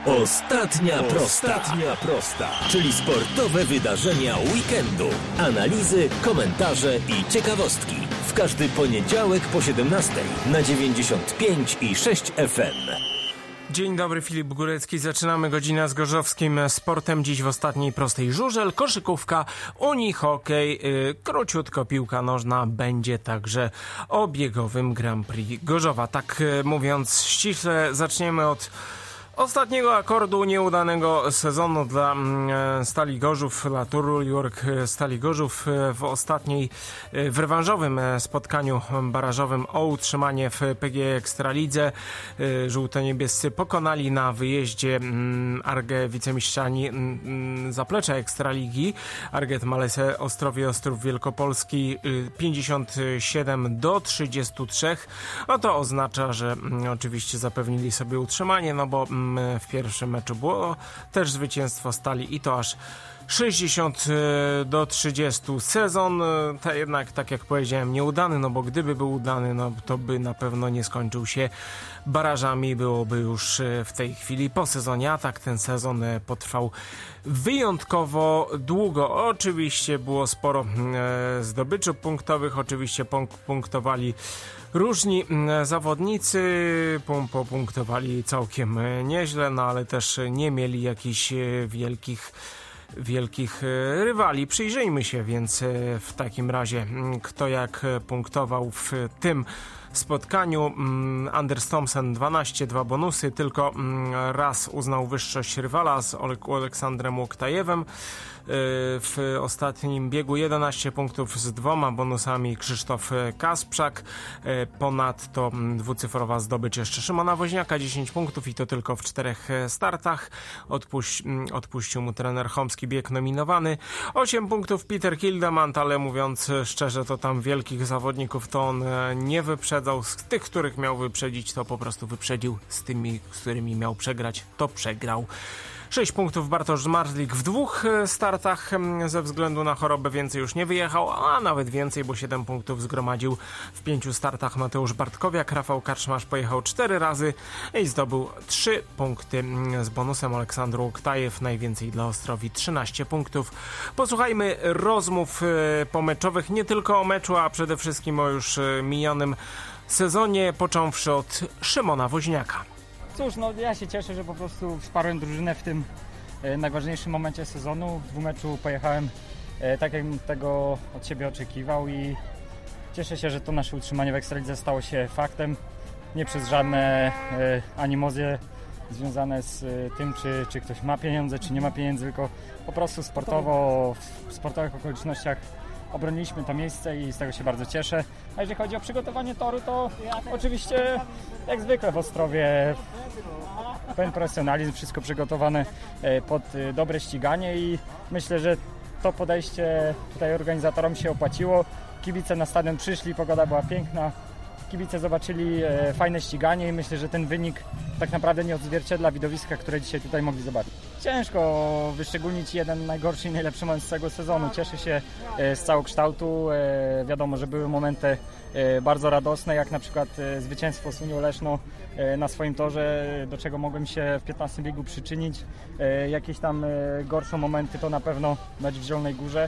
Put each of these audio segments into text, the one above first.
Ostatnia prosta, czyli sportowe wydarzenia weekendu. Analizy, komentarze i ciekawostki. W każdy poniedziałek po 17 na 95,6 FM. Dzień dobry, Filip Górecki. Zaczynamy godzinę z gorzowskim sportem. Dziś w ostatniej prostej żużel, koszykówka, unihokej, króciutko piłka nożna, będzie także o biegowym Grand Prix Gorzowa. Tak mówiąc ściśle, zaczniemy od ostatniego akordu nieudanego sezonu dla Stali Gorzów, dla Turu York Stali Gorzów w rewanżowym spotkaniu barażowym o utrzymanie w PGE Ekstralidze. Żółto-niebiescy pokonali na wyjeździe Argę wicemistrzani zaplecza Ekstraligi, Arget Malese Ostrowie Ostrów Wielkopolski 57-33. No to oznacza, że oczywiście zapewnili sobie utrzymanie, no bo w pierwszym meczu było też zwycięstwo Stali i to aż 60-30. Sezon jednak, tak jak powiedziałem, nieudany, no bo gdyby był udany, no to by na pewno nie skończył się barażami, byłoby już w tej chwili po sezonie, a tak ten sezon potrwał wyjątkowo długo. Oczywiście było sporo zdobyczy punktowych, oczywiście punktowali różni zawodnicy, punktowali całkiem nieźle, no ale też nie mieli jakichś wielkich rywali. Przyjrzyjmy się więc w takim razie, kto jak punktował w tym spotkaniu. Anders Thompson 12, 2 bonusy, tylko raz uznał wyższość rywala z Aleksandrem Łoktajewem. W ostatnim biegu 11 punktów z 2 bonusami Krzysztof Kasprzak. Ponadto dwucyfrowa zdobycz jeszcze Szymona Woźniaka, 10 punktów i to tylko w 4 startach. Odpuścił mu trener Chomski, bieg nominowany. 8 punktów Peter Hildemand, ale mówiąc szczerze, to tam wielkich zawodników to on nie wyprzedzał. Z tych, których miał wyprzedzić, to po prostu wyprzedził. Z tymi, z którymi miał przegrać, to przegrał. 6 punktów Bartosz Zmarzlik w 2 startach, ze względu na chorobę więcej już nie wyjechał, a nawet więcej, bo 7 punktów zgromadził w 5 startach Mateusz Bartkowiak. Rafał Karczmarz pojechał 4 razy i zdobył 3 punkty z bonusem. Aleksander Łoktajew najwięcej dla Ostrowi, 13 punktów. Posłuchajmy rozmów pomeczowych, nie tylko o meczu, a przede wszystkim o już minionym sezonie, począwszy od Szymona Woźniaka. Cóż, no ja się cieszę, że po prostu wsparłem drużynę w tym najważniejszym momencie sezonu. W dwumeczu pojechałem tak, jakbym tego od siebie oczekiwał i cieszę się, że to nasze utrzymanie w Ekstralidze stało się faktem. Nie przez żadne animozje związane z tym, czy ktoś ma pieniądze, czy nie ma pieniędzy, tylko po prostu sportowo, w sportowych okolicznościach obroniliśmy to miejsce i z tego się bardzo cieszę. A jeżeli chodzi o przygotowanie toru, to oczywiście jak zwykle w Ostrowie pełen profesjonalizm, wszystko przygotowane pod dobre ściganie i myślę, że to podejście tutaj organizatorom się opłaciło. Kibice na stadion przyszli, pogoda była piękna. Kibice zobaczyli fajne ściganie i myślę, że ten wynik tak naprawdę nie odzwierciedla widowiska, które dzisiaj tutaj mogli zobaczyć. Ciężko wyszczególnić jeden najgorszy i najlepszy moment z całego sezonu. Cieszę się z całokształtu. Wiadomo, że były momenty bardzo radosne, jak na przykład zwycięstwo z Unią Leszno na swoim torze, do czego mogłem się w 15 biegu przyczynić. Jakieś tam gorsze momenty to na pewno mecz w Zielonej Górze,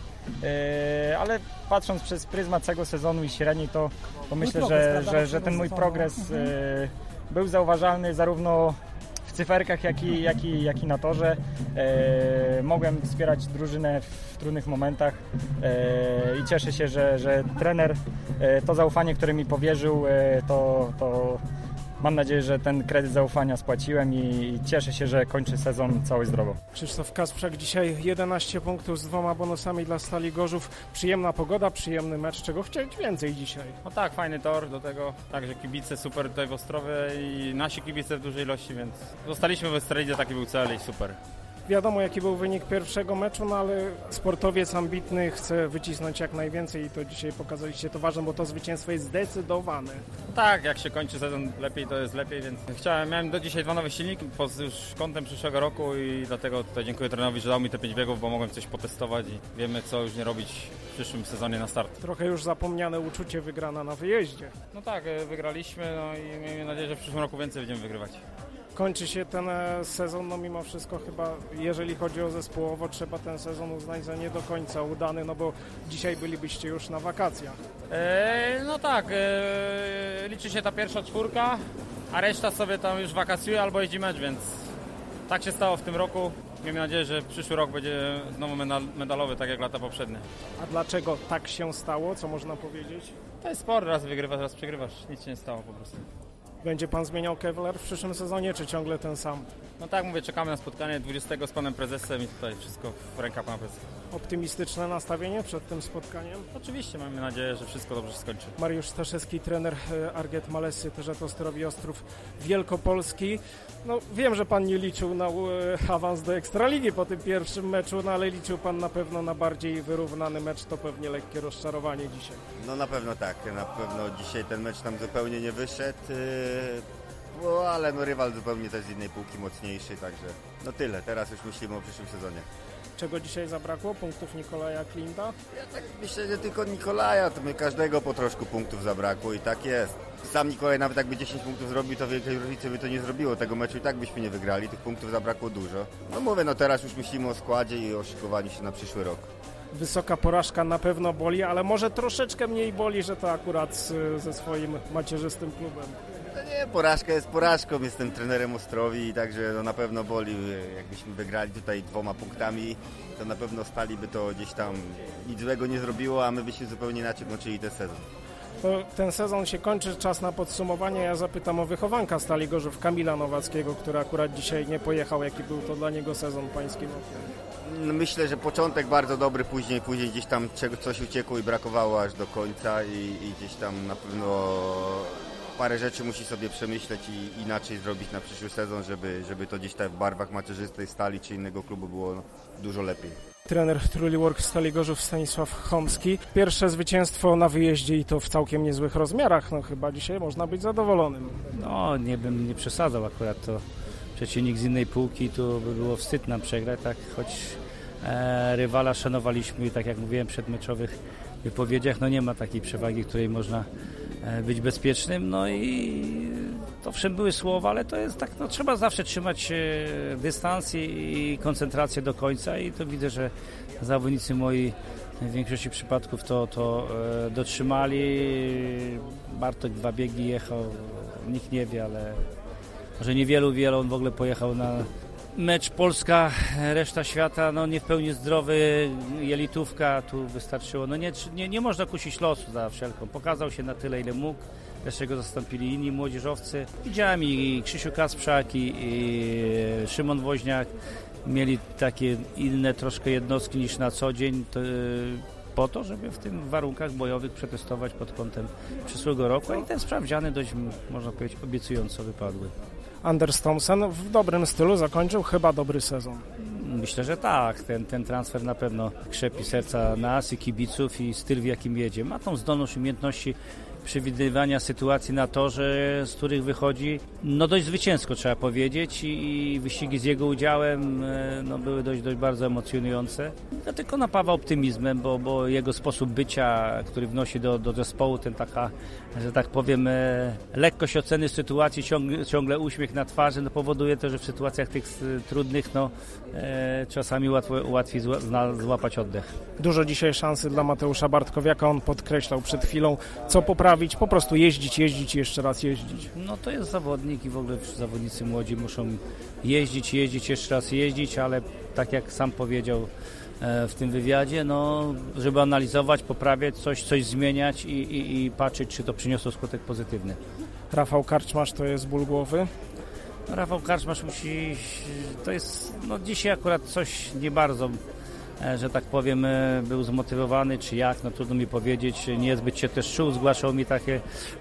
ale patrząc przez pryzmat całego sezonu i średniej, to myślę, że ten mój progres był zauważalny zarówno w cyferkach, jak i na torze. Mogłem wspierać drużynę w trudnych momentach i cieszę się, że trener to zaufanie, które mi powierzył, to mam nadzieję, że ten kredyt zaufania spłaciłem i cieszę się, że kończę sezon cały zdrowo. Krzysztof Kasprzak dzisiaj 11 punktów z 2 bonusami dla Stali Gorzów. Przyjemna pogoda, przyjemny mecz. Czego chcieć więcej dzisiaj? No tak, fajny tor, do tego także kibice super tutaj w Ostrowie i nasi kibice w dużej ilości, więc zostaliśmy w Ekstralidze, taki był cel i super. Wiadomo, jaki był wynik pierwszego meczu, no ale sportowiec ambitny chce wycisnąć jak najwięcej i to dzisiaj pokazaliście, to ważne, bo to zwycięstwo jest zdecydowane. Tak, jak się kończy sezon lepiej, to jest lepiej, więc miałem do dzisiaj 2 nowe silniki pod już kątem przyszłego roku i dlatego tutaj dziękuję trenerowi, że dał mi te 5 biegów, bo mogłem coś potestować i wiemy, co już nie robić w przyszłym sezonie na start. Trochę już zapomniane uczucie, wygrana na wyjeździe. No tak, wygraliśmy, no i miejmy nadzieję, że w przyszłym roku więcej będziemy wygrywać. Kończy się ten sezon, no mimo wszystko chyba, jeżeli chodzi o zespołowo, trzeba ten sezon uznać za nie do końca udany, no bo dzisiaj bylibyście już na wakacjach. No tak, liczy się ta pierwsza czwórka, a reszta sobie tam już wakacjuje albo jeździ mecz, więc tak się stało w tym roku. Miejmy nadzieję, że przyszły rok będzie znowu medalowy, tak jak lata poprzednie. A dlaczego tak się stało? Co można powiedzieć? To jest sport, raz wygrywasz, raz przegrywasz, nic się nie stało po prostu. Będzie pan zmieniał Kevlar w przyszłym sezonie, czy ciągle ten sam? No tak mówię, czekamy na spotkanie 20 z panem prezesem i tutaj wszystko w rękach pana prezesa. Optymistyczne nastawienie przed tym spotkaniem? Oczywiście mamy nadzieję, że wszystko dobrze się skończy. Mariusz Staszewski, trener Arget Malessy, też Ostrowi Ostrów Wielkopolski. No wiem, że pan nie liczył na awans do Ekstraligi po tym pierwszym meczu, no ale liczył pan na pewno na bardziej wyrównany mecz, to pewnie lekkie rozczarowanie dzisiaj. No na pewno tak, na pewno dzisiaj ten mecz nam zupełnie nie wyszedł, ale no rywal zupełnie też z innej półki mocniejszy, także no tyle, teraz już myślimy o przyszłym sezonie. Czego dzisiaj zabrakło? Punktów Nikolaja Klimta? Ja tak myślę, że tylko Nikolaja, to my każdego po troszku punktów zabrakło i tak jest. Sam Nikolaj nawet jakby 10 punktów zrobił, to wielkiej różnicy by to nie zrobiło, tego meczu i tak byśmy nie wygrali, tych punktów zabrakło dużo. No mówię, no teraz już myślimy o składzie i o szykowaniu się na przyszły rok. Wysoka porażka na pewno boli, ale może troszeczkę mniej boli, że to akurat ze swoim macierzystym klubem. No nie, porażka jest porażką, jestem trenerem Ostrowi i także no na pewno boli, jakbyśmy wygrali tutaj 2 punktami, to na pewno staliby to gdzieś tam, nic złego nie zrobiło, a my byśmy zupełnie inaczej kończyli ten sezon. To ten sezon się kończy, czas na podsumowanie. Ja zapytam o wychowanka Stali Gorzów, Kamila Nowackiego, który akurat dzisiaj nie pojechał. Jaki był to dla niego sezon pański? Myślę, że początek bardzo dobry, później gdzieś tam coś uciekło i brakowało aż do końca i gdzieś tam na pewno parę rzeczy musi sobie przemyśleć i inaczej zrobić na przyszły sezon, żeby to gdzieś tam w barwach macierzystej Stali czy innego klubu było dużo lepiej. Trener Truliwork Stali Gorzów Stanisław Chomski. Pierwsze zwycięstwo na wyjeździe i to w całkiem niezłych rozmiarach. No chyba dzisiaj można być zadowolonym. No nie bym nie przesadzał akurat, to przeciwnik z innej półki, tu by było wstyd nam przegrać, tak, choć rywala szanowaliśmy i tak jak mówiłem w przedmeczowych wypowiedziach, no nie ma takiej przewagi, której można być bezpiecznym, no i owszem były słowa, ale to jest tak, no trzeba zawsze trzymać dystans i koncentrację do końca i to widzę, że zawodnicy moi w większości przypadków to dotrzymali. Bartek 2 biegi jechał, nikt nie wie, ale może niewielu, on w ogóle pojechał na mecz Polska, reszta świata, no nie w pełni zdrowy, jelitówka, tu wystarczyło, no nie można kusić losu za wszelką, pokazał się na tyle, ile mógł, jeszcze go zastąpili inni młodzieżowcy. Widziałem i Krzysiu Kasprzak i Szymon Woźniak, mieli takie inne troszkę jednostki niż na co dzień, po to, żeby w tych warunkach bojowych przetestować pod kątem przyszłego roku i te sprawdziany dość, można powiedzieć, obiecująco wypadły. Anders Thomsen w dobrym stylu zakończył chyba dobry sezon. Myślę, że tak. Ten transfer na pewno krzepi serca nas i kibiców i styl, w jakim jedzie. Ma tą zdolność, umiejętności przewidywania sytuacji na torze, z których wychodzi no dość zwycięsko, trzeba powiedzieć, i wyścigi z jego udziałem no, były dość bardzo emocjonujące. To tylko napawa optymizmem, bo jego sposób bycia, który wnosi do zespołu, ten taka, że tak powiem, lekkość oceny sytuacji, ciągle uśmiech na twarzy, no, powoduje to, że w sytuacjach tych trudnych no, czasami łatwiej złapać oddech. Dużo dzisiaj szansy dla Mateusza Bartkowiaka, on podkreślał przed chwilą, co poprawić, po prostu jeździć i jeszcze raz jeździć. No to jest zawodnik i w ogóle zawodnicy młodzi muszą jeździć, jeszcze raz jeździć, ale tak jak sam powiedział w tym wywiadzie, no żeby analizować, poprawiać coś zmieniać i patrzeć, czy to przyniosło skutek pozytywny. Rafał Karczmasz to jest ból głowy? Rafał Karczmasz to jest, no dzisiaj akurat coś nie bardzo, że tak powiem, był zmotywowany, czy jak, no trudno mi powiedzieć, niezbyt się też czuł, zgłaszał mi takie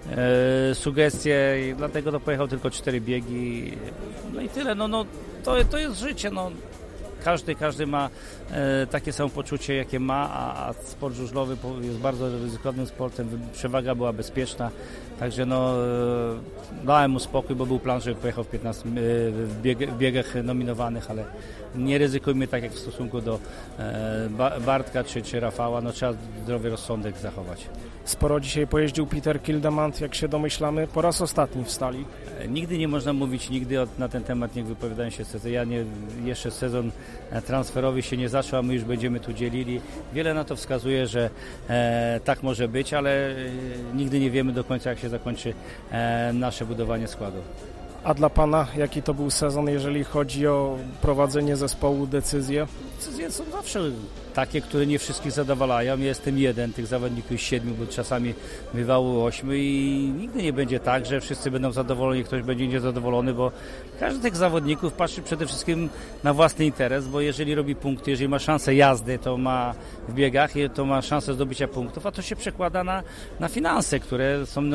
sugestie i dlatego to pojechał tylko 4 biegi, no i tyle, no to jest życie, no każdy ma takie samopoczucie, jakie ma, a sport żużlowy jest bardzo ryzykownym sportem, przewaga była bezpieczna, także dałem mu spokój, bo był plan, żeby pojechał w 15 w biegach nominowanych, ale nie ryzykujmy tak jak w stosunku do Bartka czy Rafała, trzeba zdrowy rozsądek zachować. Sporo dzisiaj pojeździł Peter Kildemand, jak się domyślamy, po raz ostatni w Stali. Nigdy nie można mówić na ten temat, nie wypowiadają się jeszcze sezon transferowy się nie zaczął, a my już będziemy tu dzielili. Wiele na to wskazuje, że tak może być, ale nigdy nie wiemy do końca, jak się zakończy nasze budowanie składu. A dla Pana jaki to był sezon, jeżeli chodzi o prowadzenie zespołu, decyzje? Decyzje są zawsze takie, które nie wszystkich zadowalają. Ja jestem jeden, tych zawodników 7, bo czasami bywało 8 i nigdy nie będzie tak, że wszyscy będą zadowoleni, ktoś będzie niezadowolony, bo każdy z tych zawodników patrzy przede wszystkim na własny interes, bo jeżeli robi punkty, jeżeli ma szansę jazdy, to ma w biegach, to ma szansę zdobycia punktów, a to się przekłada na finanse, które są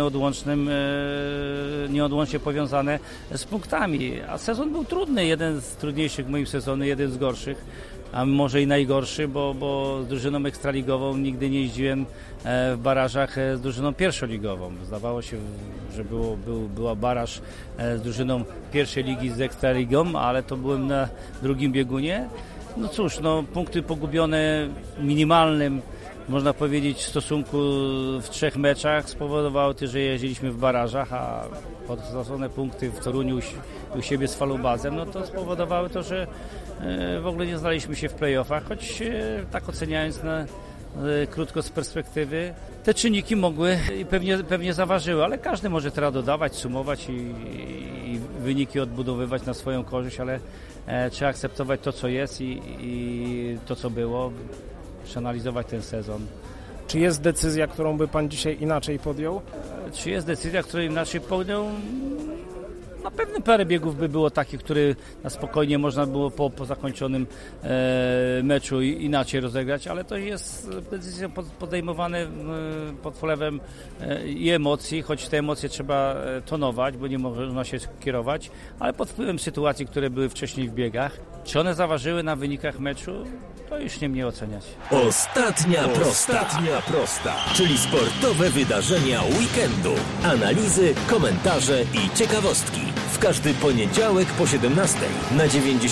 nieodłącznie powiązane z punktami. A sezon był trudny, jeden z trudniejszych moich sezonów, jeden z gorszych, a może i najgorszy, bo z drużyną ekstraligową nigdy nie jeździłem w barażach z drużyną pierwszoligową. Zdawało się, że była baraż z drużyną pierwszej ligi z ekstraligą, ale to byłem na drugim biegunie. No cóż, punkty pogubione minimalnym, można powiedzieć, w stosunku w 3 meczach spowodowało to, że jeździliśmy w barażach, a podstracone punkty w Toruniu u siebie z Falubazem, to spowodowały to, że w ogóle nie znaleźliśmy się w play-offach, choć tak oceniając krótko z perspektywy, te czynniki mogły i pewnie zaważyły, ale każdy może teraz dodawać, sumować i wyniki odbudowywać na swoją korzyść, ale trzeba akceptować to, co jest i to, co było, przeanalizować ten sezon. Czy jest decyzja, którą by Pan dzisiaj inaczej podjął? Czy jest decyzja, którą inaczej podjął? Na pewno parę biegów by było takich, które na spokojnie można było po zakończonym meczu inaczej rozegrać, ale to jest decyzja podejmowane pod wpływem i emocji, choć te emocje trzeba tonować, bo nie można się kierować, ale pod wpływem sytuacji, które były wcześniej w biegach. Czy one zaważyły na wynikach meczu? To już nie mnie oceniać. Ostatnia prosta, czyli sportowe wydarzenia weekendu. Analizy, komentarze i ciekawostki. W każdy poniedziałek po 17 na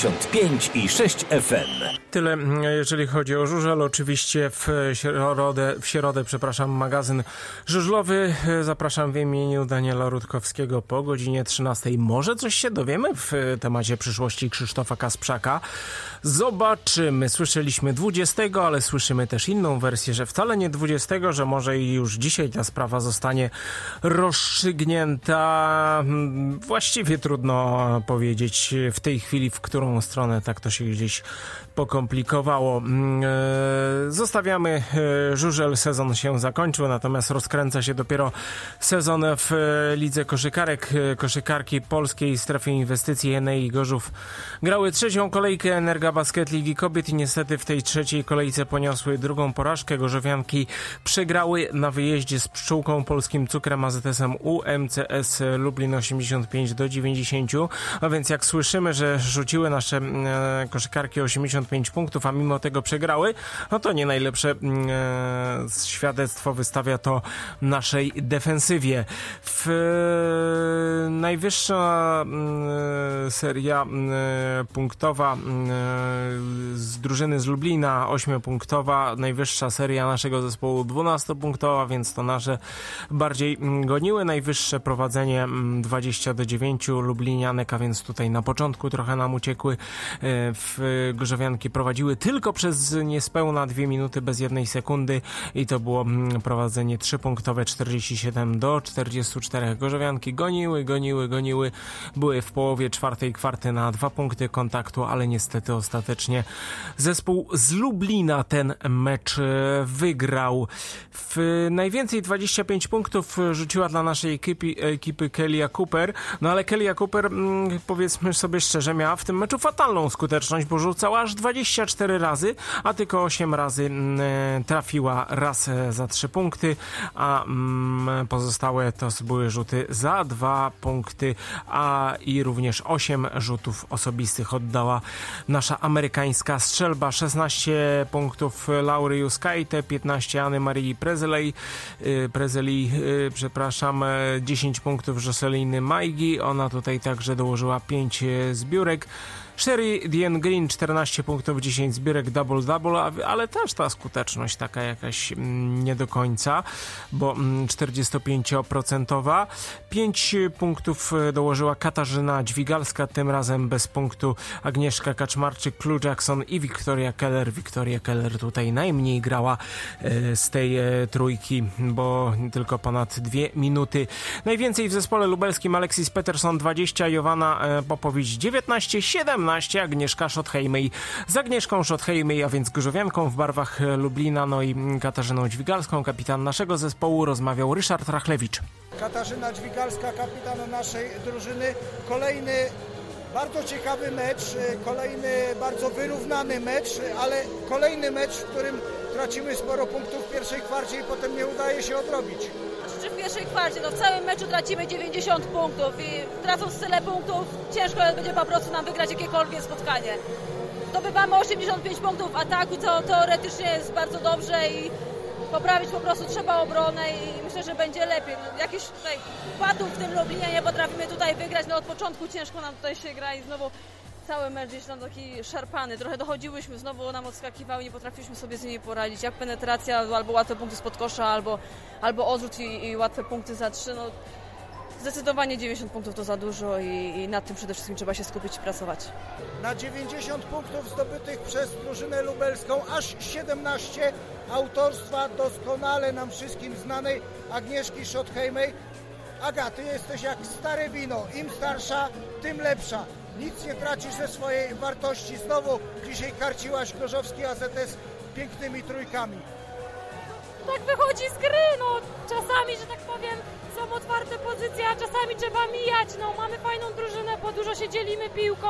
95,6 FM. Tyle, jeżeli chodzi o żużel. Oczywiście w środę, magazyn żużlowy. Zapraszam w imieniu Daniela Rutkowskiego po godzinie 13. Może coś się dowiemy w temacie przyszłości Krzysztofa Kasprzaka. Zobaczymy. Słyszeliśmy 20, ale słyszymy też inną wersję, że wcale nie 20, że może i już dzisiaj ta sprawa zostanie rozstrzygnięta. Właściwie trudno powiedzieć w tej chwili, w którą stronę tak to się gdzieś pokomplikowało. Zostawiamy żużel, sezon się zakończył, natomiast rozkręca się dopiero sezon w Lidze Koszykarek. Koszykarki Polskiej Strefy Inwestycji Enei Gorzów grały 3. kolejkę Energa Basket Ligi Kobiet i niestety w tej 3. kolejce poniosły 2. porażkę. Gorzowianki przegrały na wyjeździe z Pszczółką, Polskim Cukrem, AZS-em UMCS Lublin 85-90, a więc jak słyszymy, że rzuciły nasze koszykarki 85 punktów, a mimo tego przegrały, to nie najlepsze świadectwo wystawia to naszej defensywie. Najwyższa seria punktowa z drużyny z Lublina, 8-punktowa, najwyższa seria naszego zespołu 12-punktowa, więc to nasze bardziej goniły. Najwyższe prowadzenie 20-9 Lublinianek, a więc tutaj na początku trochę nam uciekły. Gorzowianki prowadziły tylko przez niespełna 2 minuty bez 1 sekundy i to było prowadzenie 3-punktowe 47-44. Gorzowianki goniły. Były w połowie 4. kwarty na 2 punkty kontaktu, ale niestety ostatecznie zespół z Lublina ten mecz wygrał. Najwięcej 25 punktów rzuciła dla naszej ekipy Kelia Cooper, ale Helia Cooper, powiedzmy sobie szczerze, miała w tym meczu fatalną skuteczność, bo rzucała aż 24 razy, a tylko 8 razy trafiła raz za 3 punkty, a pozostałe to były rzuty za 2 punkty, i również 8 rzutów osobistych oddała nasza amerykańska strzelba. 16 punktów Laury Juskajte, 15 Anny Marii Prezeli, 10 punktów Joceliny Majgi, ona tutaj także dołożyła 5 zbiórek. Sherry Diane Green 14 punktów, 10 zbiórek, double, ale też ta skuteczność taka jakaś nie do końca, bo 45%. 5 punktów dołożyła Katarzyna Dźwigalska, tym razem bez punktu Agnieszka Kaczmarczyk, Clue Jackson i Victoria Keller. Victoria Keller tutaj najmniej grała z tej trójki, bo tylko ponad 2 minuty. Najwięcej w zespole lubelskim Alexis Peterson 20, Jowanna Popowicz 19, 17 Agnieszka Schothejmej. Z Agnieszką Schothejmej, a więc gorzowianką w barwach Lublina, no i Katarzyną Dźwigalską, kapitan naszego zespołu, rozmawiał Ryszard Rachlewicz. Katarzyna Dźwigalska, kapitan naszej drużyny. Kolejny bardzo ciekawy mecz, kolejny bardzo wyrównany mecz, ale kolejny mecz, w którym tracimy sporo punktów w pierwszej kwarcie i potem nie udaje się odrobić. W pierwszej kwarcie, w całym meczu tracimy 90 punktów i tracąc tyle punktów ciężko będzie po prostu nam wygrać jakiekolwiek spotkanie. Zdobywamy 85 punktów w ataku, co teoretycznie jest bardzo dobrze i poprawić po prostu trzeba obronę i myślę, że będzie lepiej. Jakiś tutaj padów w tym Lublinie nie potrafimy tutaj wygrać, od początku ciężko nam tutaj się gra i znowu cały mecz gdzieś tam taki szarpany. Trochę dochodziłyśmy, znowu nam odskakiwały, nie potrafiliśmy sobie z nimi poradzić. Jak penetracja, albo łatwe punkty spod kosza, albo odrzut i łatwe punkty za 3. Zdecydowanie 90 punktów to za dużo i nad tym przede wszystkim trzeba się skupić i pracować. Na 90 punktów zdobytych przez drużynę lubelską aż 17 autorstwa doskonale nam wszystkim znanej Agnieszki Schothejmej. Aga, ty jesteś jak stare wino. Im starsza, tym lepsza. Nic nie tracisz ze swojej wartości. Znowu dzisiaj karciłaś Gorzowski AZS pięknymi trójkami. Tak wychodzi z gry, czasami, że tak powiem, są otwarte pozycje, a czasami trzeba mijać. Mamy fajną drużynę, bo dużo się dzielimy piłką.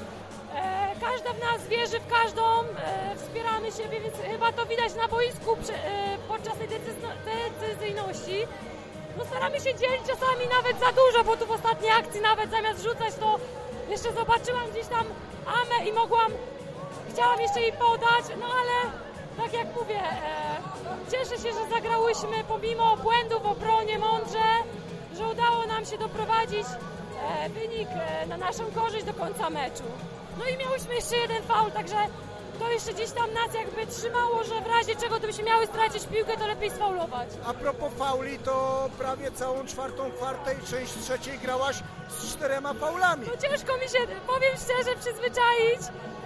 Każda w nas wierzy w każdą, wspieramy siebie, więc chyba to widać na boisku podczas tej decyzyjności. Staramy się dzielić czasami nawet za dużo, bo tu w ostatniej akcji nawet zamiast rzucać, to jeszcze zobaczyłam gdzieś tam Amę i chciałam jeszcze jej podać, ale tak jak mówię, cieszę się, że zagrałyśmy pomimo błędów w obronie mądrze, że udało nam się doprowadzić wynik na naszą korzyść do końca meczu. I miałyśmy jeszcze jeden faul, także to jeszcze gdzieś tam nas jakby trzymało, że w razie czego gdybyśmy miały stracić piłkę, to lepiej sfaulować. A propos fauli, to prawie całą czwartą kwartę i część trzeciej grałaś z 4 faulami. Ciężko mi się, powiem szczerze, przyzwyczaić,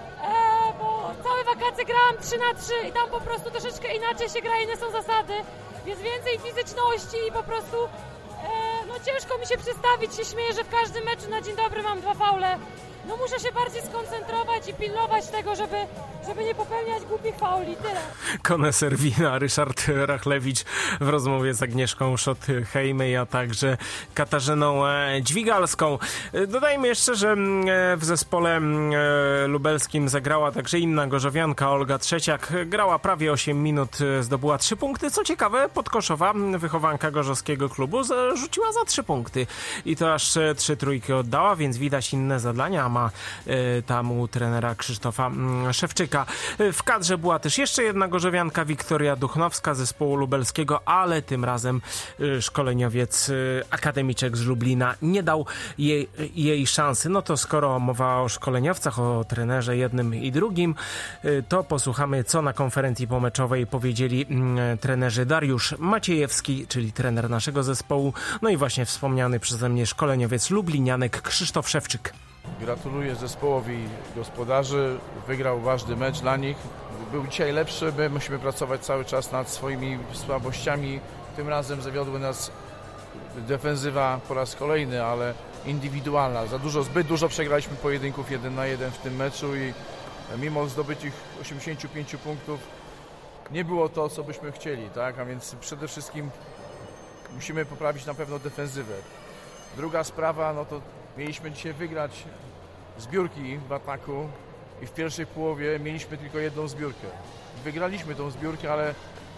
bo całe wakacje grałam 3-3 i tam po prostu troszeczkę inaczej się gra, inne są zasady, jest więcej fizyczności i po prostu ciężko mi się przestawić, się śmieję, że w każdym meczu na dzień dobry mam 2 faule. Muszę się bardziej skoncentrować i pilnować tego, żeby nie popełniać głupich fauli. Tyle. Koneser wina Ryszard Rachlewicz w rozmowie z Agnieszką Schothejmej, a także Katarzyną Dźwigalską. Dodajmy jeszcze, że w zespole lubelskim zagrała także inna gorzowianka, Olga Trzeciak. Grała prawie 8 minut, zdobyła 3 punkty. Co ciekawe, podkoszowa wychowanka gorzowskiego klubu rzuciła za 3 punkty. I to aż 3 trójki oddała, więc widać inne zadania ma tam u trenera Krzysztofa Szewczyka. W kadrze była też jeszcze jedna gorzowianka, Wiktoria Duchnowska z zespołu lubelskiego, ale tym razem szkoleniowiec akademiczek z Lublina nie dał jej szansy. To skoro mowa o szkoleniowcach, o trenerze jednym i drugim, to posłuchamy, co na konferencji pomeczowej powiedzieli trenerzy Dariusz Maciejewski, czyli trener naszego zespołu, i właśnie wspomniany przeze mnie szkoleniowiec lublinianek Krzysztof Szewczyk. Gratuluję zespołowi gospodarzy, wygrał ważny mecz dla nich. Był dzisiaj lepszy, my musimy pracować cały czas nad swoimi słabościami. Tym razem zawiodły nas defensywa po raz kolejny, ale indywidualna. Zbyt dużo przegraliśmy pojedynków 1 na 1 w tym meczu i mimo zdobytych 85 punktów nie było to, co byśmy chcieli, tak? A więc przede wszystkim musimy poprawić na pewno defensywę. Druga sprawa, to Mieliśmy dzisiaj wygrać zbiórki w ataku i w pierwszej połowie mieliśmy tylko jedną zbiórkę. Wygraliśmy tą zbiórkę, ale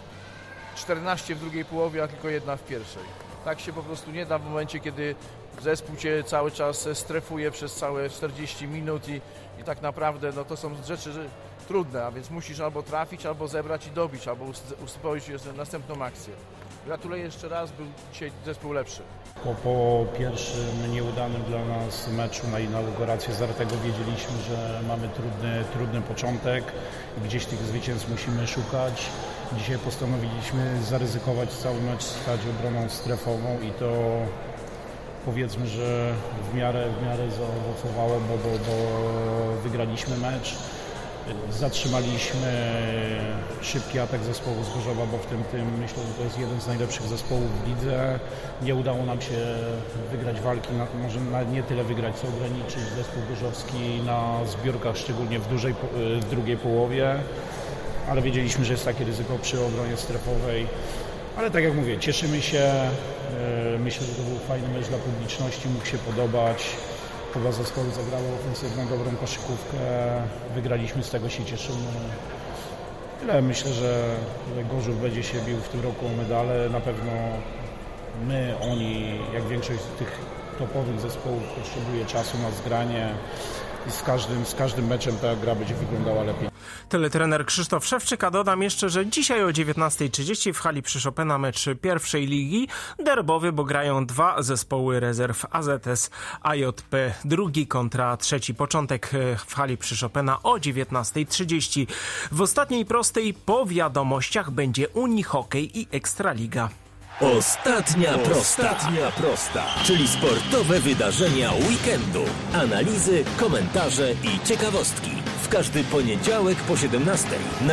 14 w drugiej połowie, a tylko jedna w pierwszej. Tak się po prostu nie da w momencie, kiedy zespół cię cały czas strefuje przez całe 40 minut i tak naprawdę no to są rzeczy trudne, a więc musisz albo trafić, albo zebrać i dobić, albo uspokoić następną akcję. Gratuluję jeszcze raz, był dzisiaj zespół lepszy. Po pierwszym nieudanym dla nas meczu na inaugurację Zartego wiedzieliśmy, że mamy trudny początek i gdzieś tych zwycięstw musimy szukać. Dzisiaj postanowiliśmy zaryzykować cały mecz, stać obroną strefową i to powiedzmy, że w miarę zaowocowało, bo wygraliśmy mecz. Zatrzymaliśmy szybki atak zespołu z Gorzowa, bo w tym myślę, że to jest jeden z najlepszych zespołów w lidze. Nie udało nam się wygrać walki, może nie tyle wygrać, co ograniczyć zespół gorzowski na zbiórkach, szczególnie w drugiej połowie, ale wiedzieliśmy, że jest takie ryzyko przy obronie strefowej. Ale tak jak mówię, cieszymy się, myślę, że to był fajny mecz dla publiczności, mógł się podobać. Chyba zespoły zagrały ofensywną, dobrą koszykówkę, wygraliśmy, z tego się cieszymy. Tyle, myślę, że Gorzów będzie się bił w tym roku o medale. Na pewno oni, jak większość tych topowych zespołów, potrzebuje czasu na zgranie i z każdym meczem ta gra będzie wyglądała lepiej. Tyle trener Krzysztof Szewczyk, a dodam jeszcze, że dzisiaj o 19:30 w hali przy Chopina mecz pierwszej ligi derbowy, bo grają dwa zespoły rezerw AZS AJP, drugi kontra trzeci. Początek w hali przy Chopina o 19:30. W ostatniej prostej po wiadomościach będzie Unihokej i Ekstraliga. Ostatnia prosta, czyli sportowe wydarzenia weekendu. Analizy, komentarze i ciekawostki. W każdy poniedziałek po 17 na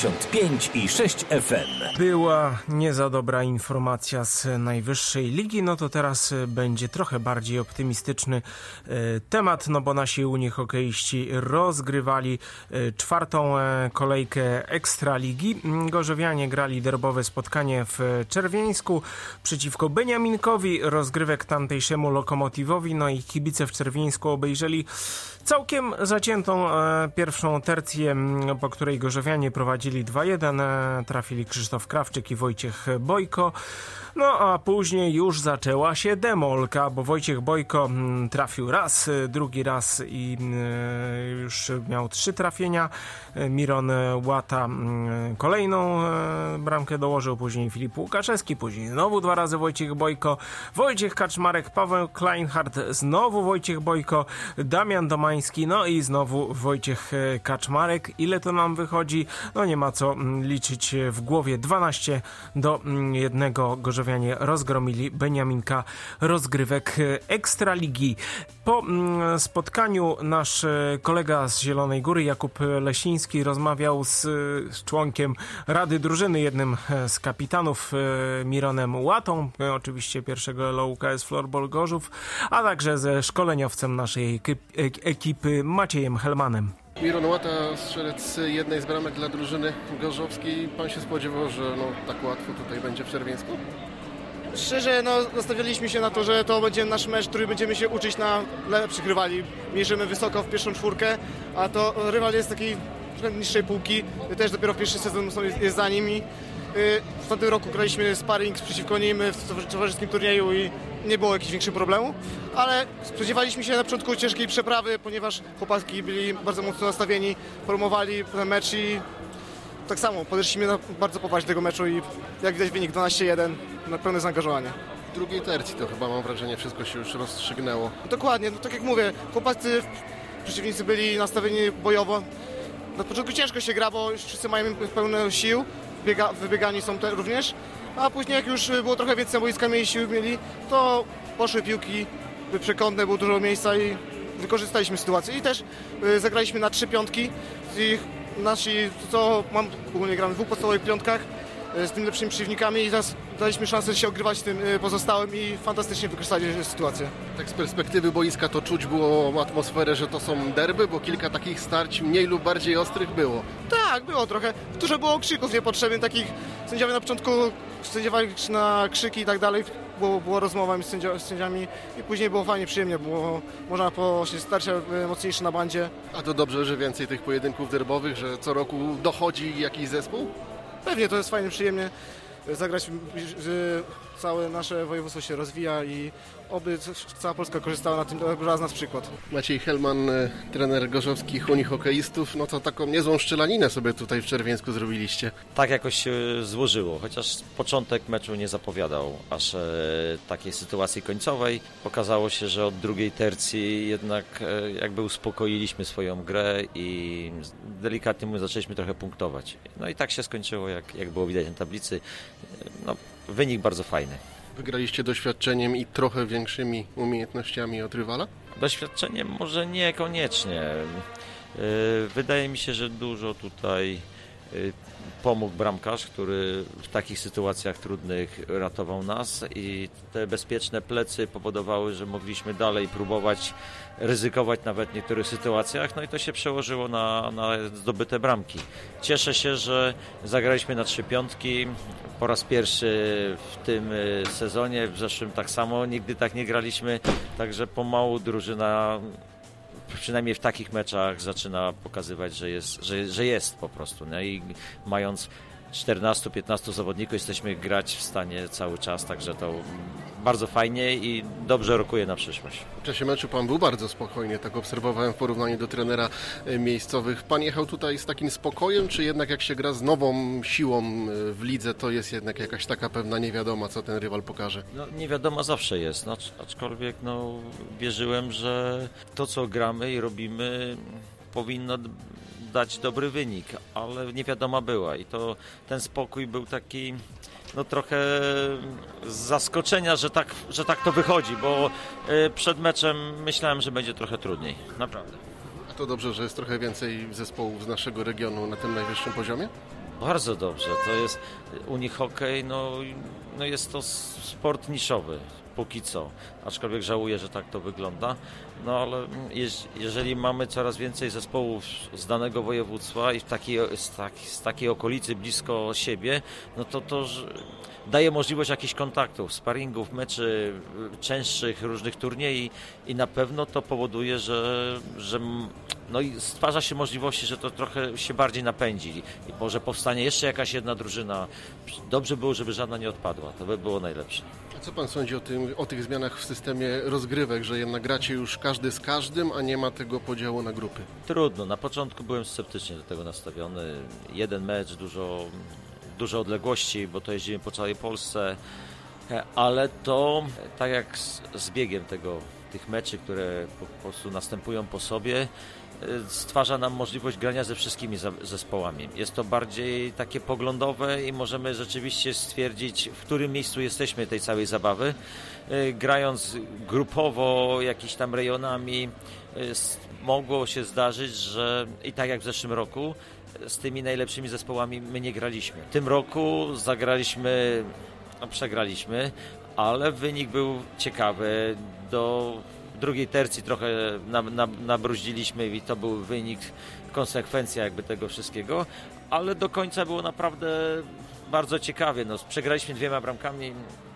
95,6 FM. Była nie za dobra informacja z najwyższej ligi, no to teraz będzie trochę bardziej optymistyczny temat, no bo nasi unihokeiści rozgrywali czwartą kolejkę Ekstraligi. Gorzowianie grali derbowe spotkanie w Czerwieńsku przeciwko Beniaminkowi, rozgrywek tamtejszemu Lokomotivowi, no i kibice w Czerwieńsku obejrzeli całkiem zaciętą pierwszą tercję, po której gorzowianie prowadzili 2-1, trafili Krzysztof Krawczyk i Wojciech Bojko. No a później już zaczęła się demolka, bo Wojciech Bojko trafił raz, drugi raz i już miał 3 trafienia. Miron Łata kolejną bramkę dołożył, później Filip Łukaszewski, później znowu 2 razy Wojciech Bojko, Wojciech Kaczmarek, Paweł Kleinhardt, znowu Wojciech Bojko, Damian Domański, no i znowu Wojciech Kaczmarek. Ile to nam wychodzi? No nie ma co liczyć w głowie. 12-1 gorzowianie rozgromili Beniaminka, rozgrywek Ekstraligi. Po spotkaniu nasz kolega z Zielonej Góry, Jakub Lesiński, rozmawiał z członkiem Rady Drużyny, jednym z kapitanów, Mironem Łatą, oczywiście pierwszego LOUKS Floorball Gorzów, a także ze szkoleniowcem naszej ekipy Maciejem Helmanem. Miron Łata, strzelec jednej z bramek dla drużyny gorzowskiej. Pan się spodziewał, że tak łatwo tutaj będzie w Czerwieńsku? Szczerze, nastawialiśmy się na to, że to będzie nasz mecz, który będziemy się uczyć na lepszych rywali. Mierzymy wysoko w pierwszą czwórkę, a to rywal jest takiej niższej półki. Też dopiero pierwszy sezon jest za nimi. W tamtym roku graliśmy sparring przeciwko nim w towarzyskim turnieju i nie było jakichś większych problemów, ale spodziewaliśmy się na początku ciężkiej przeprawy, ponieważ chłopaki byli bardzo mocno nastawieni, promowali ten mecz i tak samo podeszliśmy bardzo poważnie do tego meczu i jak widać wynik 12-1, na pełne zaangażowanie. W drugiej tercji to chyba, mam wrażenie, wszystko się już rozstrzygnęło. Dokładnie, tak jak mówię, chłopacy, przeciwnicy byli nastawieni bojowo. Na początku ciężko się gra, bo już wszyscy mają pełne sił, wybiegani są również, a później jak już było trochę więcej boiska, mniej sił mieli, to poszły piłki przekątne, było dużo miejsca i wykorzystaliśmy sytuację. I też zagraliśmy na 3 piątki i ogólnie gramy w 2 podstawowych piątkach z tymi lepszymi przeciwnikami i teraz daliśmy szansę się ogrywać tym pozostałym i fantastycznie wykorzystali sytuację. Tak z perspektywy boiska to czuć było atmosferę, że to są derby, bo kilka takich starć mniej lub bardziej ostrych było. Tak, było trochę. Dużo było krzyków niepotrzebnych, takich sędziowie na początku sędziowali na krzyki i tak dalej. była rozmowa z sędziami i później było fajnie, przyjemnie, było można po starcia mocniejsze na bandzie. A to dobrze, że więcej tych pojedynków derbowych, że co roku dochodzi jakiś zespół? Pewnie, to jest fajnie, przyjemnie zagrać, całe nasze województwo się rozwija i oby cała Polska korzystała na tym, brała z nas przykład. Maciej Helman, trener gorzowskich unihokeistów, no to taką niezłą szczelaninę sobie tutaj w Czerwieńsku zrobiliście. Tak jakoś się złożyło, chociaż początek meczu nie zapowiadał aż takiej sytuacji końcowej. Okazało się, że od drugiej tercji jednak jakby uspokoiliśmy swoją grę i delikatnie zaczęliśmy trochę punktować. No i tak się skończyło, jak było widać na tablicy. No, wynik bardzo fajny. Wygraliście doświadczeniem i trochę większymi umiejętnościami od rywala? Doświadczeniem może niekoniecznie. Wydaje mi się, że dużo tutaj pomógł bramkarz, który w takich sytuacjach trudnych ratował nas i te bezpieczne plecy powodowały, że mogliśmy dalej próbować ryzykować nawet w niektórych sytuacjach, no i to się przełożyło na zdobyte bramki. Cieszę się, że zagraliśmy na 3 piątki. Po raz pierwszy w tym sezonie, w zeszłym tak samo, nigdy tak nie graliśmy, także pomału drużyna przynajmniej w takich meczach zaczyna pokazywać, że jest po prostu. No i mając 14-15 zawodników jesteśmy grać w stanie cały czas, także to bardzo fajnie i dobrze rokuje na przyszłość. W czasie meczu pan był bardzo spokojnie, tak obserwowałem w porównaniu do trenera miejscowych. Pan jechał tutaj z takim spokojem, czy jednak jak się gra z nową siłą w lidze, to jest jednak jakaś taka pewna niewiadoma, co ten rywal pokaże? No, niewiadoma zawsze jest, no, aczkolwiek wierzyłem, że to co gramy i robimy powinno dać dobry wynik, ale niewiadoma była i ten spokój był taki trochę z zaskoczenia, że tak to wychodzi, bo przed meczem myślałem, że będzie trochę trudniej, naprawdę. A to dobrze, że jest trochę więcej zespołów z naszego regionu na tym najwyższym poziomie? Bardzo dobrze, to jest unihokej, jest to sport niszowy. Póki co, aczkolwiek żałuję, że tak to wygląda, ale jeżeli mamy coraz więcej zespołów z danego województwa i z takiej okolicy blisko siebie, to daje możliwość jakichś kontaktów, sparingów, meczy częstszych, różnych turniejów i na pewno to powoduje, że stwarza się możliwości, że to trochę się bardziej napędzi i może powstanie jeszcze jakaś jedna drużyna. Dobrze było, żeby żadna nie odpadła, to by było najlepsze. A co pan sądzi o tych zmianach w systemie rozgrywek, że jednak gracie już każdy z każdym, a nie ma tego podziału na grupy? Trudno, na początku byłem sceptycznie do tego nastawiony. Jeden mecz, dużo odległości, bo to jeździmy po całej Polsce, ale to tak jak z biegiem tych meczy, które po prostu następują po sobie, stwarza nam możliwość grania ze wszystkimi zespołami. Jest to bardziej takie poglądowe i możemy rzeczywiście stwierdzić, w którym miejscu jesteśmy tej całej zabawy. Grając grupowo, jakiś tam rejonami, mogło się zdarzyć, że i tak jak w zeszłym roku, z tymi najlepszymi zespołami my nie graliśmy. W tym roku zagraliśmy, przegraliśmy, ale wynik był ciekawy. Do drugiej tercji trochę nabruździliśmy i to był wynik, konsekwencja jakby tego wszystkiego, ale do końca było naprawdę bardzo ciekawie. Przegraliśmy 2 bramkami,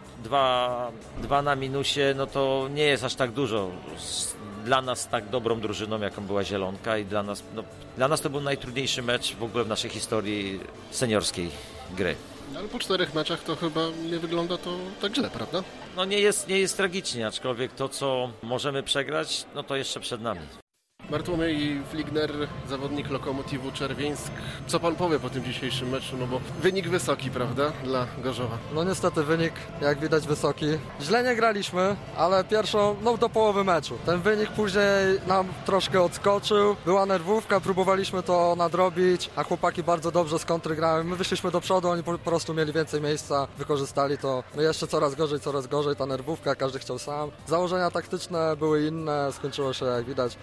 2 na minusie, to nie jest aż tak dużo. Dla nas tak dobrą drużyną, jaką była Zielonka i dla nas to był najtrudniejszy mecz w ogóle w naszej historii seniorskiej gry. Ale po 4 meczach to chyba nie wygląda to tak źle, prawda? Nie jest tragicznie, aczkolwiek to, co możemy przegrać, to jeszcze przed nami. Bartłomiej Fligner, zawodnik Lokomotywu Czerwieńsk. Co pan powie po tym dzisiejszym meczu? Bo wynik wysoki, prawda, dla Gorzowa? Niestety wynik, jak widać, wysoki. Źle nie graliśmy, ale do połowy meczu. Ten wynik później nam troszkę odskoczył. Była nerwówka, próbowaliśmy to nadrobić, a chłopaki bardzo dobrze z kontry grały. My wyszliśmy do przodu, oni po prostu mieli więcej miejsca, wykorzystali to. My jeszcze coraz gorzej, ta nerwówka, każdy chciał sam. Założenia taktyczne były inne, skończyło się, jak widać. Jeszcze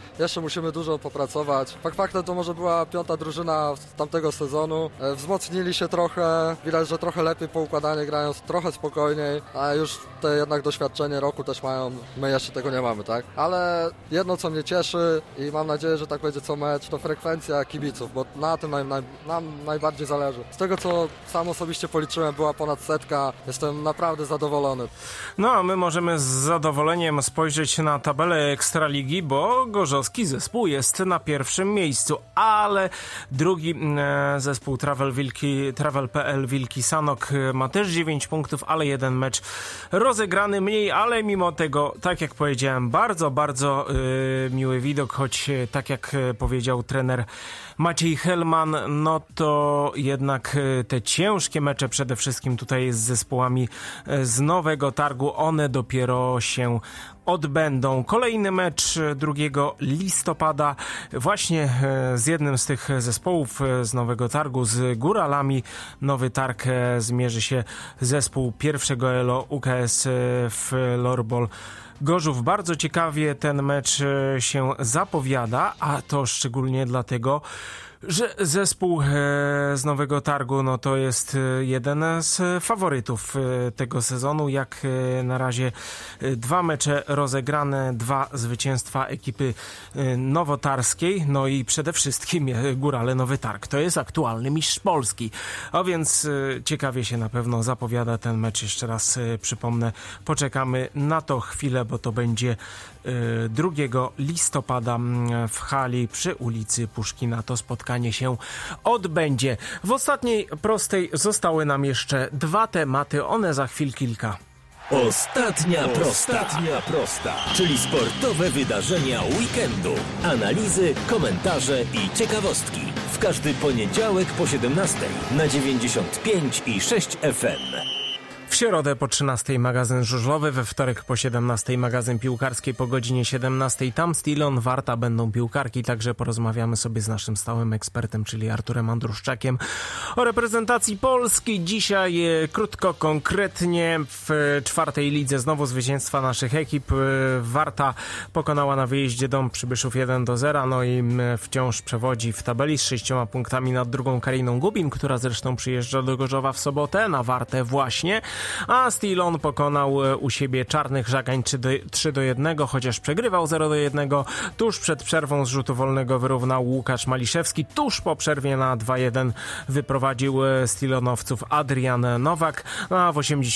musimy dużo popracować. Faktem to może była 5. drużyna z tamtego sezonu. Wzmocnili się trochę, widać, że trochę lepiej poukładanie grają, trochę spokojniej, a już te jednak doświadczenie roku też mają, my jeszcze tego nie mamy, tak? Ale jedno, co mnie cieszy i mam nadzieję, że tak będzie co mecz, to frekwencja kibiców, bo na tym nam najbardziej zależy. Z tego, co sam osobiście policzyłem, była ponad 100. Jestem naprawdę zadowolony. No a my możemy z zadowoleniem spojrzeć na tabelę Ekstraligi, bo gorzowski zespół jest na pierwszym miejscu, ale drugi zespół Travel.pl Wilki Sanok ma też 9 punktów, ale jeden mecz rozegrany mniej, ale mimo tego, tak jak powiedziałem, bardzo, bardzo miły widok, choć tak jak powiedział trener Maciej Helman, no to jednak te ciężkie mecze przede wszystkim tutaj z zespołami z Nowego Targu, one dopiero się odbędą. Kolejny mecz 2 listopada właśnie z jednym z tych zespołów z Nowego Targu, z Góralami. Nowy Targ zmierzy się zespół pierwszego ELO UKS Floorball Gorzów. Bardzo ciekawie ten mecz się zapowiada, a to szczególnie dlatego, że zespół z Nowego Targu no to jest jeden z faworytów tego sezonu. Jak na razie 2 mecze rozegrane, 2 zwycięstwa ekipy nowotarskiej, no i przede wszystkim Górale Nowy Targ. To jest aktualny mistrz Polski. A więc ciekawie się na pewno zapowiada ten mecz. Jeszcze raz przypomnę, poczekamy na to chwilę, bo to będzie 2 listopada w hali przy ulicy Puszkina. To spotkanie się odbędzie. W ostatniej prostej zostały nam jeszcze 2 tematy, one za chwil kilka. Ostatnia prosta, czyli sportowe wydarzenia weekendu. Analizy, komentarze i ciekawostki. W każdy poniedziałek po 17 na 95,6 FM. W środę po 13 magazyn żużlowy, we wtorek po 17 magazyn piłkarski, po godzinie 17 tam Stilon, Warta, będą piłkarki, także porozmawiamy sobie z naszym stałym ekspertem, czyli Arturem Andruszczakiem o reprezentacji Polski. Dzisiaj krótko, konkretnie w 4. lidze znowu zwycięstwa naszych ekip. Warta pokonała na wyjeździe Dąb Przybyszów 1-0, no i wciąż przewodzi w tabeli z 6 punktami nad drugą Kariną Gubin, która zresztą przyjeżdża do Gorzowa w sobotę, na Wartę właśnie. A Stilon pokonał u siebie Czarnych Żagań 3-1, chociaż przegrywał 0-1. Tuż przed przerwą z rzutu wolnego wyrównał Łukasz Maliszewski. Tuż po przerwie na 2-1 wyprowadził Stilonowców Adrian Nowak. A w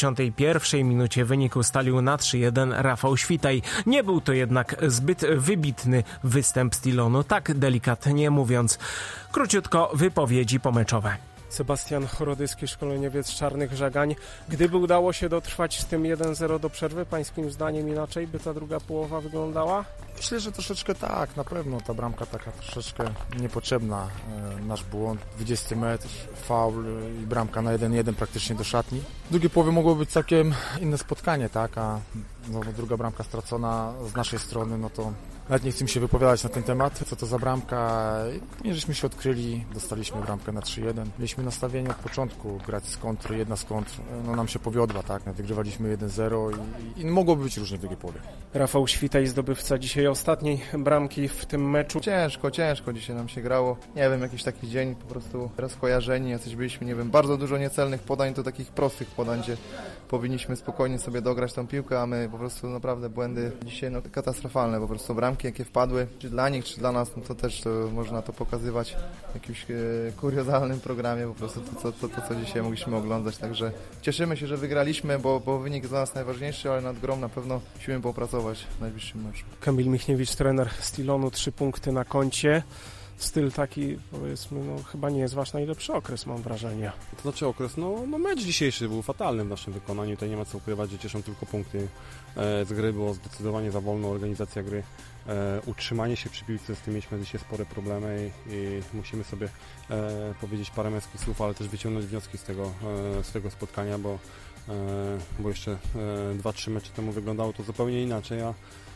81 minucie wynik ustalił na 3-1 Rafał Świtaj. Nie był to jednak zbyt wybitny występ Stilonu, tak delikatnie mówiąc. Króciutko wypowiedzi pomeczowe. Sebastian Chorodyski, szkoleniowiec Czarnych Żagań. Gdyby udało się dotrwać z tym 1-0 do przerwy, pańskim zdaniem inaczej by ta druga połowa wyglądała? Myślę, że troszeczkę tak, na pewno. Ta bramka taka troszeczkę niepotrzebna. Nasz błąd, 20 metr, faul i bramka na 1-1 praktycznie do szatni. W drugiej połowie mogło być całkiem inne spotkanie, tak, a druga bramka stracona z naszej strony, no to nawet nie chcę mi się wypowiadać na ten temat, co to za bramka. Nie żeśmy się odkryli, dostaliśmy bramkę na 3-1. Mieliśmy nastawienie od początku grać z kontry, jedna z kontr. No nam się powiodła, tak, wygrywaliśmy 1-0 i mogłoby być różnie w drugiej połowie. Rafał Świtaj, zdobywca dzisiaj ostatniej bramki w tym meczu. Ciężko dzisiaj nam się grało. Nie wiem, jakiś taki dzień po prostu rozkojarzeni, jacyś byliśmy, nie wiem, bardzo dużo niecelnych podań, to takich prostych podań, gdzie powinniśmy spokojnie sobie dograć tą piłkę, a my po prostu naprawdę błędy dzisiaj katastrofalne, po prostu bramki jakie wpadły, czy dla nich, czy dla nas, no to też można to pokazywać w jakimś kuriozalnym programie, po prostu to co dzisiaj mogliśmy oglądać, także cieszymy się, że wygraliśmy, bo wynik dla nas najważniejszy, ale nad grą na pewno musimy popracować w najbliższym meczu. Kamil Michniewicz, trener Stilonu, 3 punkty na koncie. Styl taki, powiedzmy, no chyba nie jest wasz najlepszy okres, mam wrażenie. To znaczy okres, no mecz dzisiejszy był fatalny w naszym wykonaniu, tutaj nie ma co ukrywać, że cieszą tylko punkty z gry, było zdecydowanie za wolna organizacja gry, utrzymanie się przy piłce, z tym mieliśmy dzisiaj spore problemy i musimy sobie powiedzieć parę męskich słów, ale też wyciągnąć wnioski z tego spotkania, bo jeszcze 2-3 mecze temu wyglądało to zupełnie inaczej,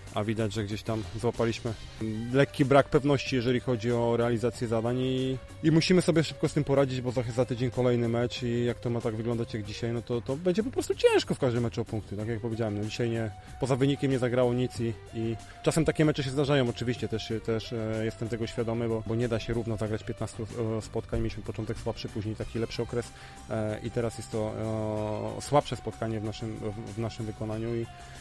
a widać, że gdzieś tam złapaliśmy lekki brak pewności, jeżeli chodzi o realizację zadań i musimy sobie szybko z tym poradzić, bo za tydzień kolejny mecz i jak to ma tak wyglądać jak dzisiaj, no to będzie po prostu ciężko w każdym meczu o punkty, tak jak powiedziałem, no dzisiaj poza wynikiem nie zagrało nic i czasem takie mecze się zdarzają, oczywiście też jestem tego świadomy, bo nie da się równo zagrać 15 spotkań, mieliśmy początek słabszy, później taki lepszy okres i teraz jest to słabsze spotkanie w naszym wykonaniu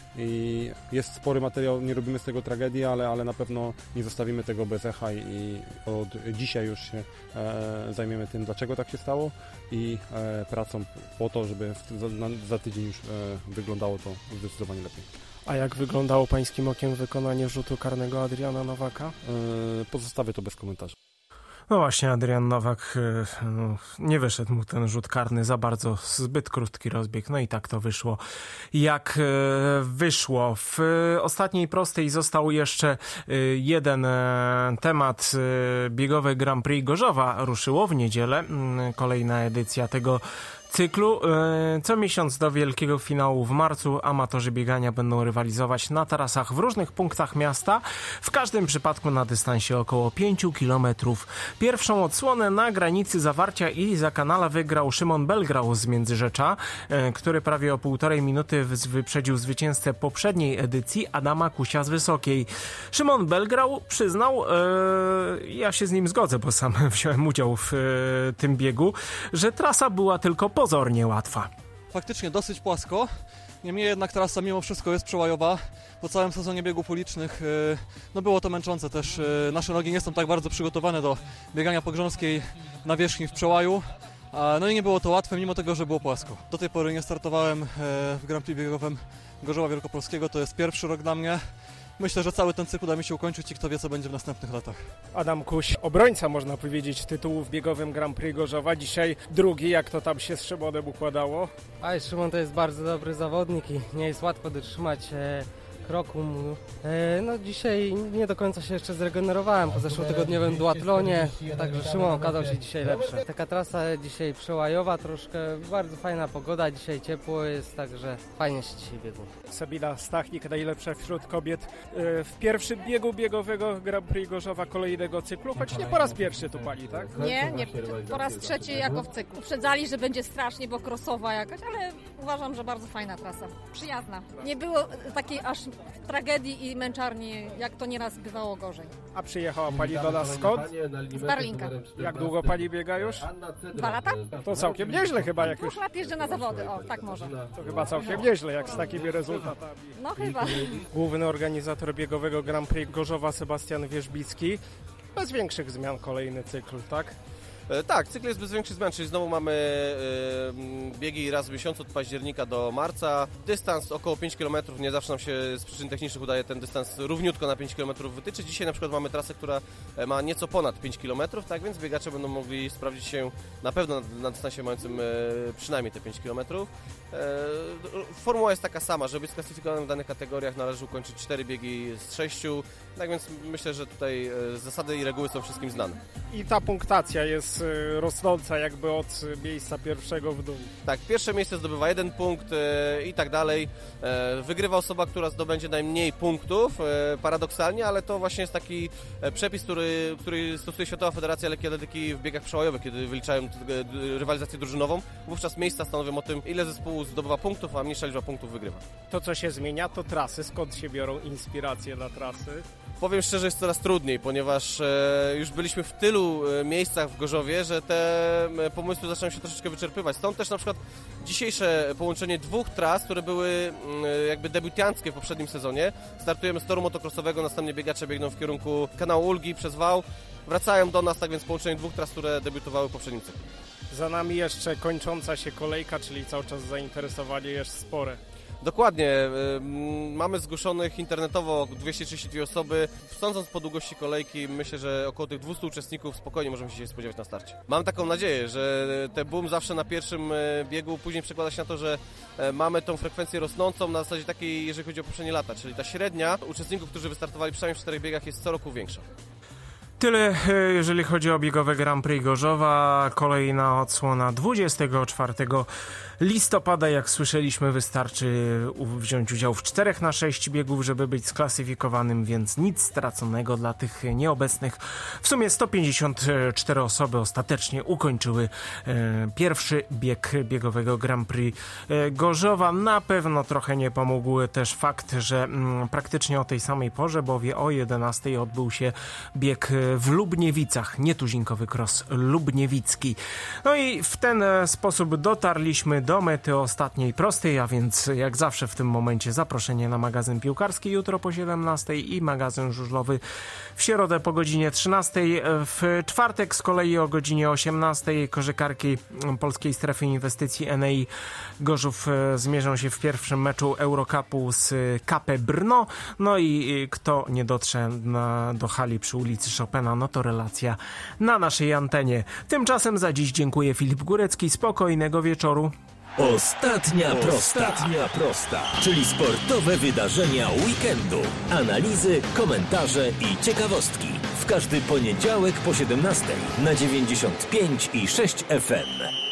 i jest spory materiał, nie robimy z tego tragedii, ale na pewno nie zostawimy tego bez echa i od dzisiaj już się zajmiemy tym, dlaczego tak się stało i pracą po to, żeby za tydzień już wyglądało to zdecydowanie lepiej. A jak wyglądało pańskim okiem wykonanie rzutu karnego Adriana Nowaka? Pozostawię to bez komentarzy. No właśnie, Adrian Nowak, nie wyszedł mu ten rzut karny za bardzo, zbyt krótki rozbieg, no i tak to wyszło jak wyszło. W ostatniej prostej został jeszcze jeden temat, biegowy Grand Prix Gorzowa ruszyło w niedzielę, kolejna edycja tego cyklu. Co miesiąc do wielkiego finału w marcu amatorzy biegania będą rywalizować na trasach w różnych punktach miasta, w każdym przypadku na dystansie około 5 km. Pierwszą odsłonę na granicy Zawarcia i Zakanala wygrał Szymon Belgrał z Międzyrzecza, który prawie o 1,5 minuty wyprzedził zwycięzcę poprzedniej edycji Adama Kusia z Wysokiej. Szymon Belgrał przyznał, ja się z nim zgodzę, bo sam wziąłem udział w tym biegu, że trasa była tylko pozornie łatwa. Faktycznie dosyć płasko, niemniej jednak trasa mimo wszystko jest przełajowa. Po całym sezonie biegów ulicznych no było to męczące też. Nasze nogi nie są tak bardzo przygotowane do biegania po grząskiej nawierzchni w przełaju. No i nie było to łatwe, mimo tego, że było płasko. Do tej pory nie startowałem w Grand Prix biegowym Gorzowa Wielkopolskiego, to jest pierwszy rok dla mnie. Myślę, że cały ten cykl uda mi się ukończyć i kto wie, co będzie w następnych latach. Adam Kuś, obrońca można powiedzieć tytułu w biegowym Grand Prix Gorzowa. Dzisiaj drugi, jak to tam się z Szymonem układało? Szymon to jest bardzo dobry zawodnik i nie jest łatwo dotrzymać kroku. No dzisiaj nie do końca się jeszcze zregenerowałem po zeszłotygodniowym duatlonie, także Szymon okazał się dzisiaj lepszy. Taka trasa dzisiaj przełajowa, troszkę bardzo fajna pogoda, dzisiaj ciepło jest, także fajnie się dzisiaj biegło. Sabina Stachnik, najlepsza wśród kobiet w pierwszym biegu biegowego Grand Prix Gorzowa kolejnego cyklu, choć nie po raz pierwszy tu pani, tak? Nie, po raz trzeci jako w cyklu. Uprzedzali, że będzie strasznie, bo crossowa jakaś, ale uważam, że bardzo fajna trasa, przyjazna. Nie było takiej aż tragedii i męczarni, jak to nieraz bywało gorzej. A przyjechała pani do nas skąd? Z Barlinka. Jak długo pani biega już? 2 lata? To całkiem nieźle chyba, jak już... 2 lat jeżdżę na zawody, o, tak może. To chyba całkiem nieźle, jak z takimi rezultatami. No chyba. Główny organizator biegowego Grand Prix Gorzowa Sebastian Wierzbicki. Bez większych zmian kolejny cykl, tak? Tak, cykl jest bez większych zmian, czyli znowu mamy biegi raz w miesiącu od października do marca. Dystans około 5 km, nie zawsze nam się z przyczyn technicznych udaje ten dystans równiutko na 5 km wytyczyć. Dzisiaj na przykład mamy trasę, która ma nieco ponad 5 km, tak więc biegacze będą mogli sprawdzić się na pewno na dystansie mającym przynajmniej te 5 km. Formuła jest taka sama, żeby być sklasyfikowanym w danych kategoriach należy ukończyć 4 biegi z 6, tak więc myślę, że tutaj zasady i reguły są wszystkim znane. I ta punktacja jest rosnąca jakby od miejsca pierwszego w dół. Tak, pierwsze miejsce zdobywa 1 punkt i tak dalej. Wygrywa osoba, która zdobędzie najmniej punktów, paradoksalnie, ale to właśnie jest taki przepis, który stosuje Światowa Federacja Lekkiej Atletyki w biegach przełajowych, kiedy wyliczają rywalizację drużynową. Wówczas miejsca stanowią o tym, ile zespół zdobywa punktów, a mniejsza liczba punktów wygrywa. To, co się zmienia, to trasy. Skąd się biorą inspiracje na trasy? Powiem szczerze, jest coraz trudniej, ponieważ już byliśmy w tylu miejscach w Gorzowie, że te pomysły zaczynają się troszeczkę wyczerpywać. Stąd też na przykład dzisiejsze połączenie 2 tras, które były jakby debiutanckie w poprzednim sezonie. Startujemy z toru motocrossowego, następnie biegacze biegną w kierunku kanału Ulgi przez wał. Wracają do nas, tak więc połączenie 2 tras, które debiutowały w poprzednim cyklu. Za nami jeszcze kończąca się kolejka, czyli cały czas zainteresowanie jest spore. Dokładnie. Mamy zgłoszonych internetowo 232 osoby. Sądząc po długości kolejki, myślę, że około tych 200 uczestników spokojnie możemy się spodziewać na starcie. Mam taką nadzieję, że ten boom zawsze na pierwszym biegu później przekłada się na to, że mamy tą frekwencję rosnącą na zasadzie takiej, jeżeli chodzi o poprzednie lata, czyli ta średnia uczestników, którzy wystartowali przynajmniej w 4 biegach jest co roku większa. Tyle, jeżeli chodzi o biegowe Grand Prix Gorzowa. Kolejna odsłona 24 listopada. Jak słyszeliśmy, wystarczy wziąć udział w 4 na 6 biegów, żeby być sklasyfikowanym, więc nic straconego dla tych nieobecnych. W sumie 154 osoby ostatecznie ukończyły pierwszy bieg biegowego Grand Prix Gorzowa. Na pewno trochę nie pomógł też fakt, że praktycznie o tej samej porze, bowiem o 11 odbył się bieg w Lubniewicach, nietuzinkowy cross lubniewicki. No i w ten sposób dotarliśmy do mety ostatniej prostej, a więc jak zawsze w tym momencie zaproszenie na magazyn piłkarski jutro po 17 i magazyn żużlowy w środę po godzinie 13. W czwartek z kolei o godzinie 18 koszykarki Polskiej Strefy Inwestycji Enei Gorzów zmierzą się w pierwszym meczu Eurocupu z KP Brno. No i kto nie dotrze do hali przy ulicy Chopina, no to relacja na naszej antenie. Tymczasem za dziś dziękuję, Filip Górecki. Spokojnego wieczoru. Ostatnia prosta, czyli sportowe wydarzenia weekendu. Analizy, komentarze i ciekawostki. W każdy poniedziałek po 17 na 95,6 FM.